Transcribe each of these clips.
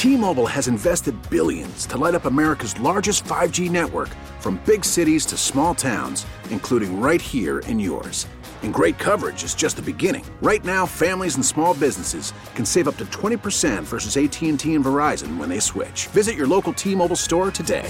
T-Mobile has invested billions to light up America's largest 5G network, from big cities to small towns, including right here in yours. And great coverage is just the beginning. Right now, families and small businesses can save up to 20% versus AT&T and Verizon when they switch. Visit your local T-Mobile store today.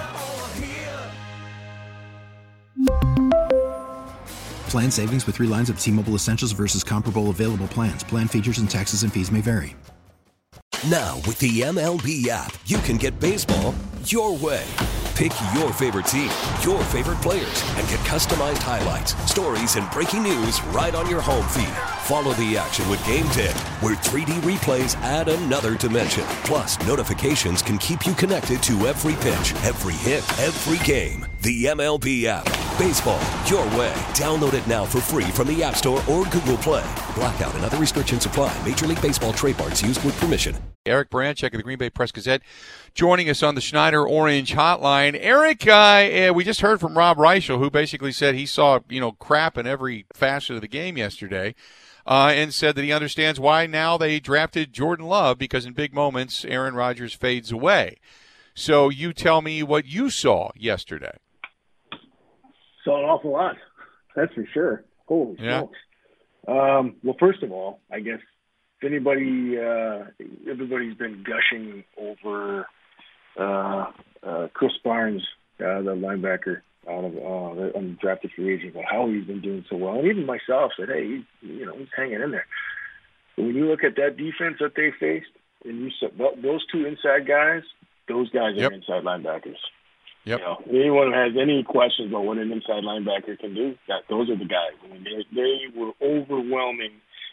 Plan savings with 3 lines of T-Mobile Essentials versus comparable available plans. Plan features and taxes and fees may vary. Now, with the MLB app, you can get baseball your way. Pick your favorite team, your favorite players, and get customized highlights, stories, and breaking news right on your home feed. Follow the action with Game Day, where 3D replays add another dimension. Plus, notifications can keep you connected to every pitch, every hit, every game. The MLB app. Baseball your way. Download it now for free from the App Store or Google Play. Blackout and other restrictions apply. Major League Baseball trademarks used with permission. Eric Branchek of the Green Bay Press-Gazette joining us on the Schneider Orange Hotline. Eric, we just heard from Rob Reichel, who basically said he saw crap in every facet of the game yesterday, and said that he understands why now they drafted Jordan Love, because in big moments Aaron Rodgers fades away. So you tell me what you saw yesterday. Saw an awful lot, that's for sure. Holy smokes. Well, first of all, I guess if everybody's been gushing over Chris Barnes, the linebacker out of undrafted free agent, about how he's been doing so well. And even myself said, hey, he's hanging in there. But when you look at that defense that they faced, and you said those two inside guys, those guys are inside linebackers. Yep. Anyone who has any questions about what an inside linebacker can do, those are the guys. I mean, they were overwhelming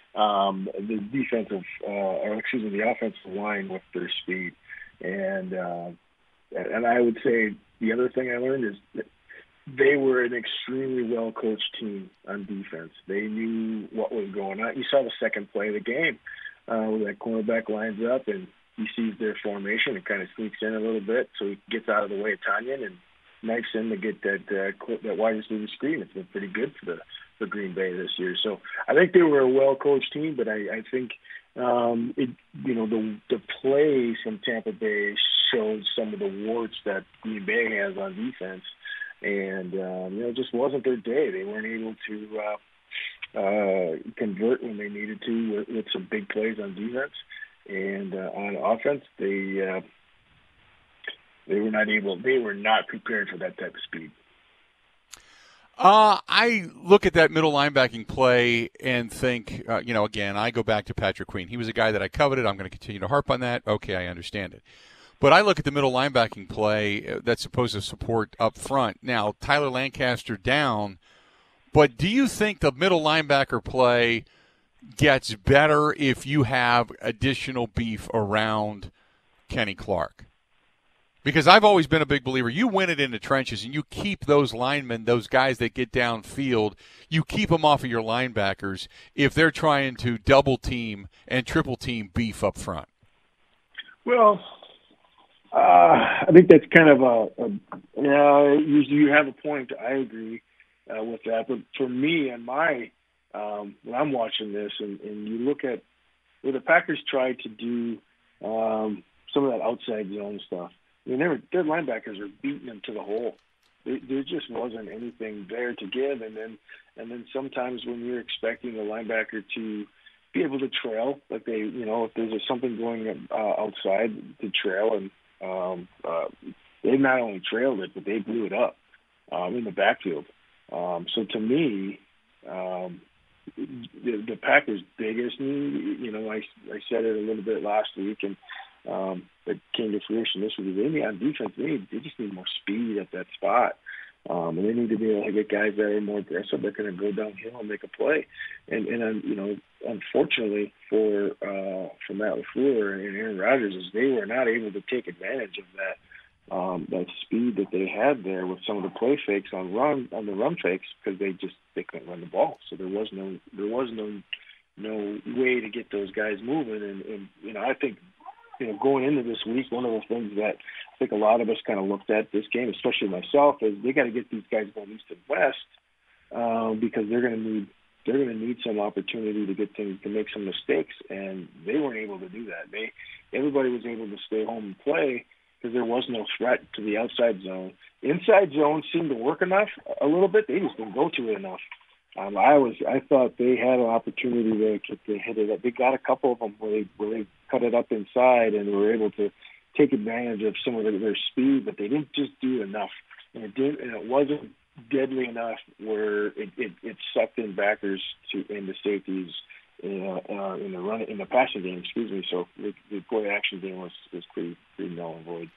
the offensive line with their speed. And I would say the other thing I learned is that they were an extremely well-coached team on defense. They knew what was going on. You saw the second play of the game where that cornerback lines up and he sees their formation and kind of sneaks in a little bit, so he gets out of the way of Tanyan and knifes in to get that wide receiver screen. It's been pretty good for Green Bay this year. So I think they were a well-coached team, but I think the plays from Tampa Bay showed some of the warts that Green Bay has on defense, and it just wasn't their day. They weren't able to convert when they needed to with some big plays on defense. And on offense, they were not prepared for that type of speed. I look at that middle linebacking play and think, again, I go back to Patrick Queen. He was a guy that I coveted. I'm going to continue to harp on that. Okay, I understand it. But I look at the middle linebacking play that's supposed to support up front. Now, Tyler Lancaster down, but do you think the middle linebacker play gets better if you have additional beef around Kenny Clark? Because I've always been a big believer. You win it in the trenches, and you keep those linemen, those guys that get downfield, you keep them off of your linebackers if they're trying to double team and triple team beef up front. Well, I think that's kind of you have a point. I agree with that. But for me and when I'm watching this and you look at where the Packers tried to do some of that outside zone stuff, I mean, their linebackers are beating them to the hole. There just wasn't anything there to give. And then sometimes when you're expecting the linebacker to be able to trail, like if there's something going outside to trail, and they not only trailed it, but they blew it up in the backfield. So to me, the Packers' biggest need, I said it a little bit last week, and that came to fruition this week. They need on defense. They just need more speed at that spot, and they need to be able to get guys that are more aggressive. They're going to go downhill and make a play. And unfortunately for Matt LaFleur and Aaron Rodgers, is they were not able to take advantage of that speed that they had there with some of the play fakes on the run fakes, because they couldn't run the ball. So there was no way to get those guys moving. And I think going into this week, one of the things that I think a lot of us kind of looked at this game, especially myself, is they got to get these guys going east and west because they're going to need some opportunity to get things, to make some mistakes, and they weren't able to do that. everybody was able to stay home and play because there was no threat to the outside zone. Inside zone seemed to work enough a little bit. They just didn't go to it enough. I thought they had an opportunity there to hit it up. They got a couple of them where they cut it up inside and were able to take advantage of some of their speed, but they didn't just do enough. And it wasn't deadly enough where it sucked in backers into safeties in the passing game. So the play action game was pretty null and void.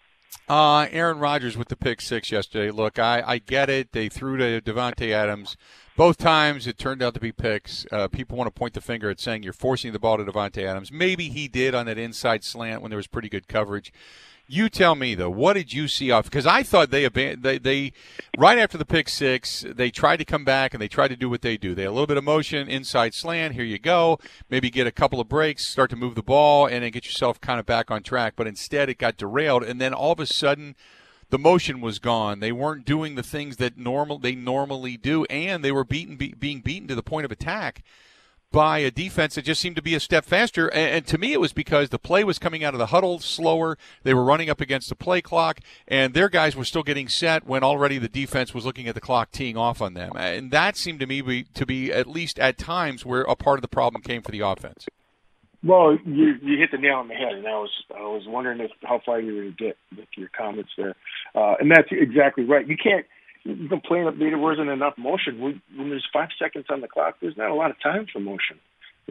Aaron Rodgers with the pick six yesterday. Look, I get it. They threw to Davante Adams. Both times it turned out to be picks. People want to point the finger at saying you're forcing the ball to Davante Adams. Maybe he did on that inside slant when there was pretty good coverage. You tell me, though, what did you see off? Because I thought they right after the pick six, they tried to come back and they tried to do what they do. They had a little bit of motion, inside slant, here you go. Maybe get a couple of breaks, start to move the ball, and then get yourself kind of back on track. But instead it got derailed, and then all of a sudden the motion was gone. They weren't doing the things that they normally do, and they were being beaten to the point of attack by a defense that just seemed to be a step faster. And to me, it was because the play was coming out of the huddle slower. They were running up against the play clock, and their guys were still getting set when already the defense was looking at the clock teeing off on them. And that seemed to me to be at least at times where a part of the problem came for the offense. Well, you hit the nail on the head, and I was wondering how far you were going to get with your comments there. And that's exactly right. You can't complain that there wasn't enough motion. When there's 5 seconds on the clock, there's not a lot of time for motion.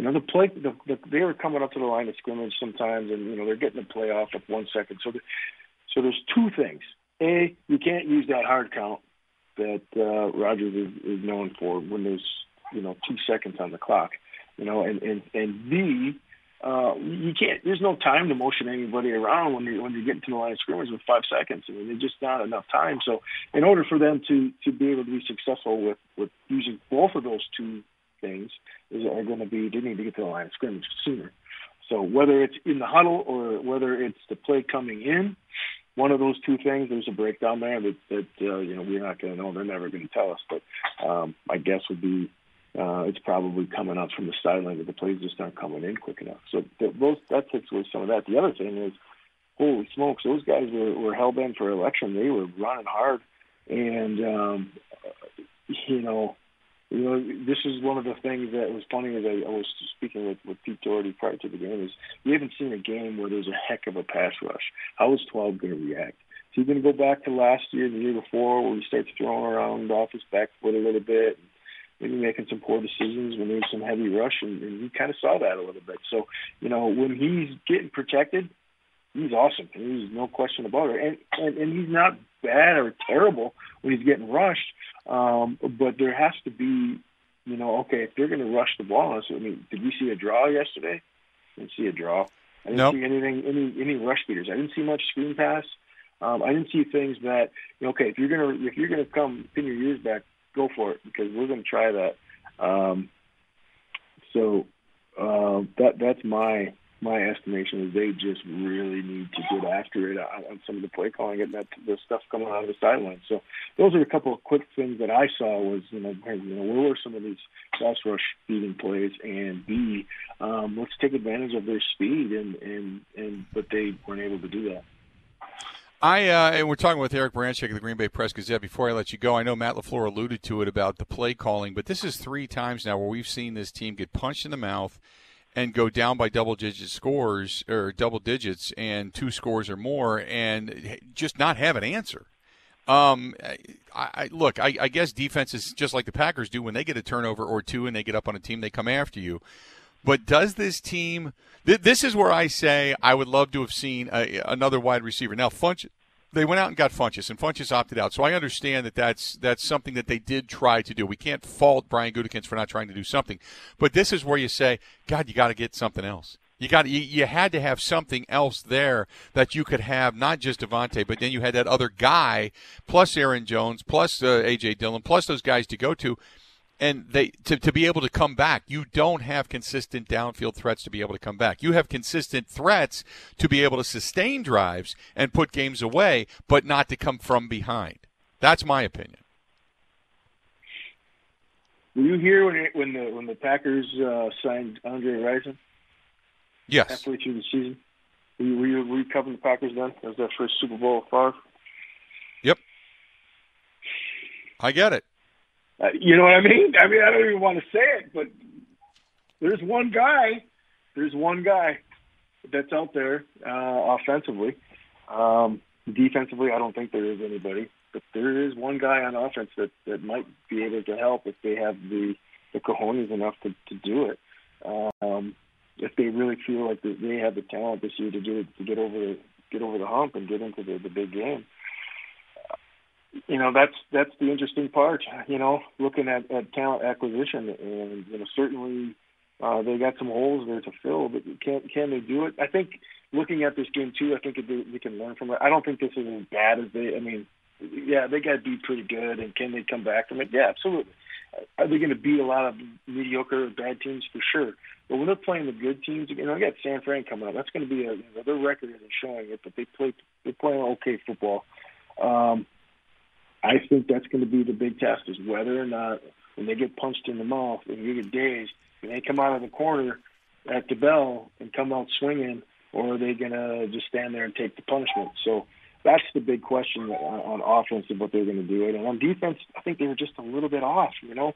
They were coming up to the line of scrimmage sometimes, and they're getting the play off at 1 second. So there's two things. A, you can't use that hard count that Rodgers is known for when there's 2 seconds on the clock. And B, you can't. There's no time to motion anybody around when you're getting to the line of scrimmage with 5 seconds. I mean, there's just not enough time. So, in order for them to be able to be successful with using both of those two things, they need to get to the line of scrimmage sooner. So, whether it's in the huddle or whether it's the play coming in, one of those two things, there's a breakdown there that we're not going to know. They're never going to tell us. But my guess would be. It's probably coming up from the sideline, but the plays just aren't coming in quick enough. So that takes away some of that. The other thing is, holy smokes, those guys were hell-bent for election. They were running hard. And, this is one of the things that was funny as I was speaking with Pete Doherty prior to the game is we haven't seen a game where there's a heck of a pass rush. How is 12 going to react? So you're going to go back to last year, the year before, where he starts throwing around off his back foot a little bit, maybe making some poor decisions when there's some heavy rush, and you kind of saw that a little bit. So, when he's getting protected, he's awesome. There's no question about it. And he's not bad or terrible when he's getting rushed, but there has to be, okay, if they're going to rush the ball, did we see a draw yesterday? I didn't see a draw. I didn't see anything, any rush beaters. I didn't see much screen pass. I didn't see things that, okay, if you're gonna come pin your ears back, go for it, because we're going to try that. That's my estimation is they just really need to get after it on some of the play calling and the stuff coming out of the sideline. So those are a couple of quick things that I saw was, where were some of these pass rush feeding plays, and B, let's take advantage of their speed, but they weren't able to do that. And we're talking with Eric Baranczyk of the Green Bay Press-Gazette. Before I let you go, I know Matt LaFleur alluded to it about the play calling, but this is 3 times now where we've seen this team get punched in the mouth and go down by double-digit scores or double digits and 2 scores or more and just not have an answer. I guess defense is just like the Packers do. When they get a turnover or 2 and they get up on a team, they come after you. But does this team this is where I say I would love to have seen another wide receiver. Now, Funchess, they went out and got Funchess, and Funchess opted out. So I understand that's something that they did try to do. We can't fault Brian Gutekunst for not trying to do something. But this is where you say, God, you got to get something else. You had to have something else there that you could have, not just Davante, but then you had that other guy, plus Aaron Jones, plus A.J. Dillon, plus those guys to go to. And to be able to come back, you don't have consistent downfield threats to be able to come back. You have consistent threats to be able to sustain drives and put games away, but not to come from behind. That's my opinion. Were you here when the Packers signed Andre Rison? Yes. Halfway through the season. Were you covering the Packers then? That was their first Super Bowl with Favre? Yep. I get it. You know what I mean? I don't even want to say it, but there's one guy that's out there offensively. Defensively, I don't think there is anybody. But there is one guy on offense that might be able to help if they have the cojones enough to do it. If they really feel like they have the talent this year to do it, to get over the hump and get into the big game. That's the interesting part. Looking at talent acquisition, and certainly they got some holes there to fill. But can they do it? I think looking at this game too, I think they can learn from it. I don't think this is as bad as they. They got to be pretty good, and can they come back from it? Yeah, absolutely. Are they going to beat a lot of mediocre, bad teams? For sure. But when they're playing the good teams, I got San Fran coming up. That's going to be their record isn't showing it, but they're playing okay football. I think that's going to be the big test, is whether or not when they get punched in the mouth and you get dazed, and they come out of the corner at the bell and come out swinging, or are they going to just stand there and take the punishment? So that's the big question on offense of what they're going to do. And on defense, I think they were just a little bit off.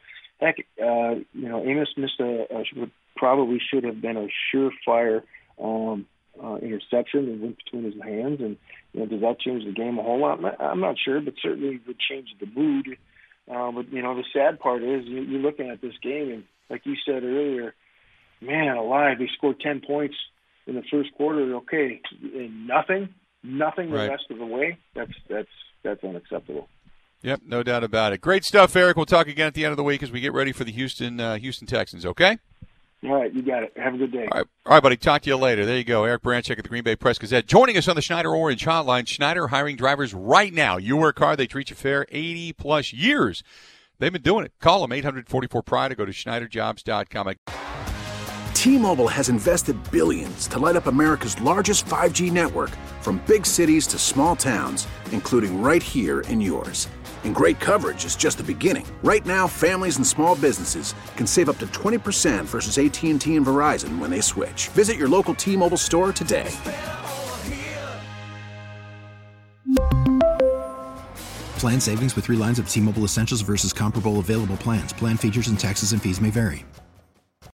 Amos missed probably should have been a surefire interception that went between his hands. And does that change the game a whole lot? I'm not sure, but certainly it would change the mood. But the sad part is you're looking at this game, and like you said earlier, man alive, they scored 10 points in the first quarter. Okay, and nothing the rest of the way. That's unacceptable. Yep, no doubt about it. Great stuff, Eric. We'll talk again at the end of the week as we get ready for the Houston Texans, okay? All right, you got it. Have a good day. All right, buddy. Talk to you later. There you go. Eric Branchek at the Green Bay Press-Gazette joining us on the Schneider Orange Hotline. Schneider hiring drivers right now. You work hard, they treat you fair. 80-plus years they've been doing it. Call them, 844-PRIDE, or go to SchneiderJobs.com. T-Mobile has invested billions to light up America's largest 5G network, from big cities to small towns, including right here in yours. And great coverage is just the beginning. Right now, families and small businesses can save up to 20% versus AT&T and Verizon when they switch. Visit your local T-Mobile store today. Plan savings with 3 lines of T-Mobile Essentials versus comparable available plans. Plan features and taxes and fees may vary.